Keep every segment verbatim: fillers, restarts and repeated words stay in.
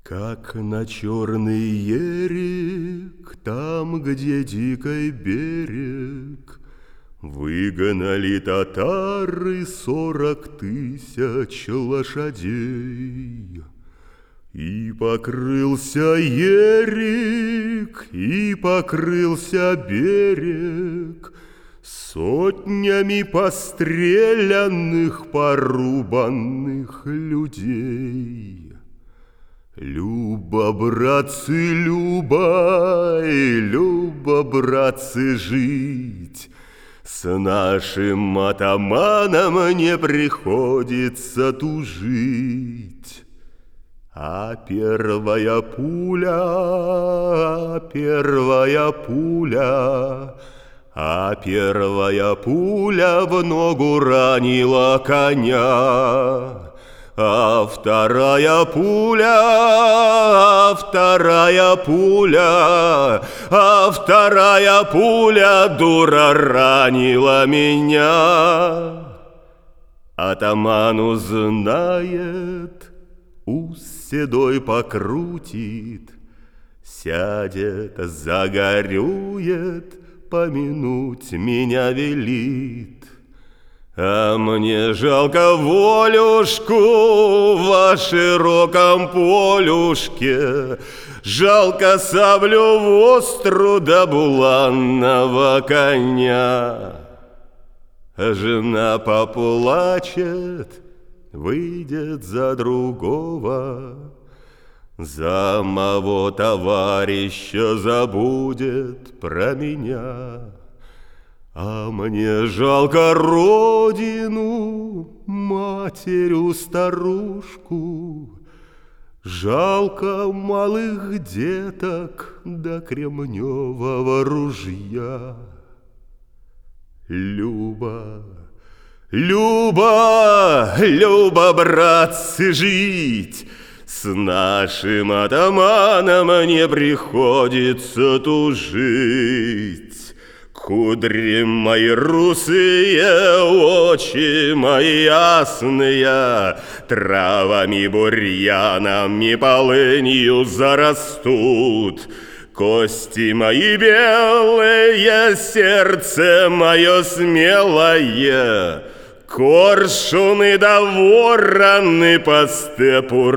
Как на черный ерик, там, где дикий берег, выгнали татары сорок тысяч лошадей. И покрылся ерик, и покрылся берег сотнями пострелянных, порубанных людей. Любо, братцы, любо, и любо, братцы, жить. С нашим атаманом не приходится тужить. А первая пуля, а первая пуля, а первая пуля в ногу ранила коня. А вторая пуля, а вторая пуля, а вторая пуля, дура, ранила меня. Атаман узнает, ус седой покрутит, сядет, загорюет, помянуть меня велит. А мне жалко волюшку во широком полюшке, жалко саблю востру да буланного коня. Жена поплачет, выйдет за другого, за моего товарища забудет про меня. А мне жалко родину, матерю старушку, жалко малых деток до кремневого ружья. Люба, Люба, Люба, братцы, жить. С нашим атаманом не приходится тужить. Кудри мои русые, очи мои ясные, травами, бурьянами, полынью зарастут. Кости мои белые, сердце мое смелое, коршуны да вороны по степу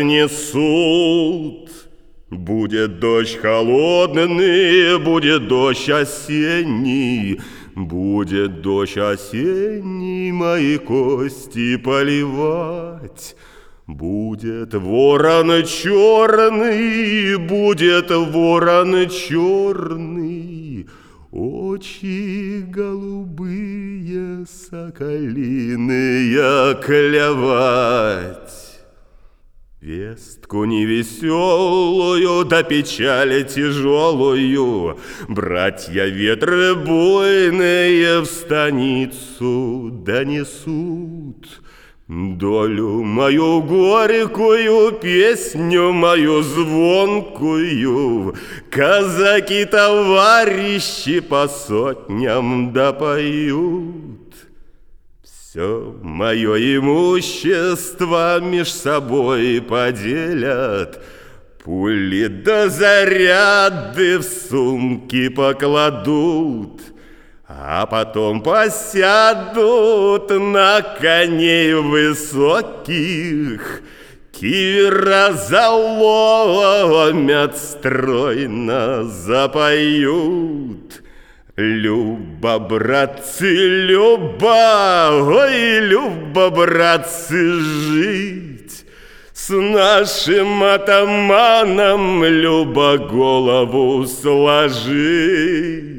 разнесут. Будет дождь холодный, будет дождь осенний, будет дождь осенний мои кости поливать. Будет ворон черный, будет ворон черный, очи голубые, соколиные клевать. Вестку невеселую, да печали тяжелую братья ветры буйные в станицу донесут. Долю мою горькую, песню мою звонкую казаки-товарищи по сотням допоют. Все мое имущество меж собой поделят, пули да заряды в сумки покладут, а потом посядут на коней высоких, кивера заломят, стройно запоют. Люба, братцы, люба, ой, люба, братцы, жить. С нашим атаманом люба голову сложить.